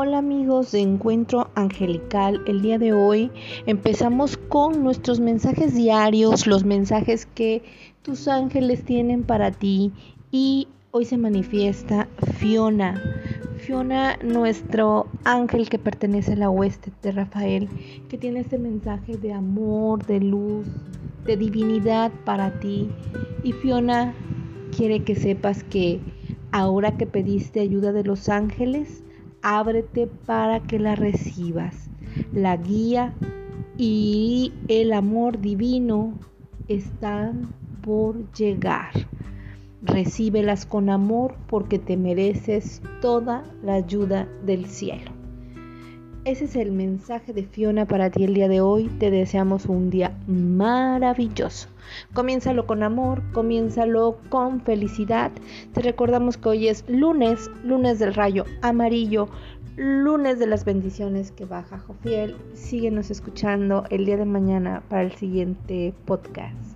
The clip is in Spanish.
Hola amigos de Encuentro Angelical, el día de hoy empezamos con nuestros mensajes diarios, los mensajes que tus ángeles tienen para ti y hoy se manifiesta Fiona. Fiona, nuestro ángel que pertenece a la hueste de Rafael, que tiene este mensaje de amor, de luz, de divinidad para ti. Y Fiona quiere que sepas que ahora que pediste ayuda de los ángeles, ábrete para que la recibas. La guía y el amor divino están por llegar. Recíbelas con amor porque te mereces toda la ayuda del cielo. Ese es el mensaje de Fiona para ti el día de hoy. Te deseamos un día maravilloso. Comiénzalo con amor, comiénzalo con felicidad. Te recordamos que hoy es lunes del rayo amarillo, lunes de las bendiciones que baja Jofiel. Síguenos escuchando el día de mañana para el siguiente podcast.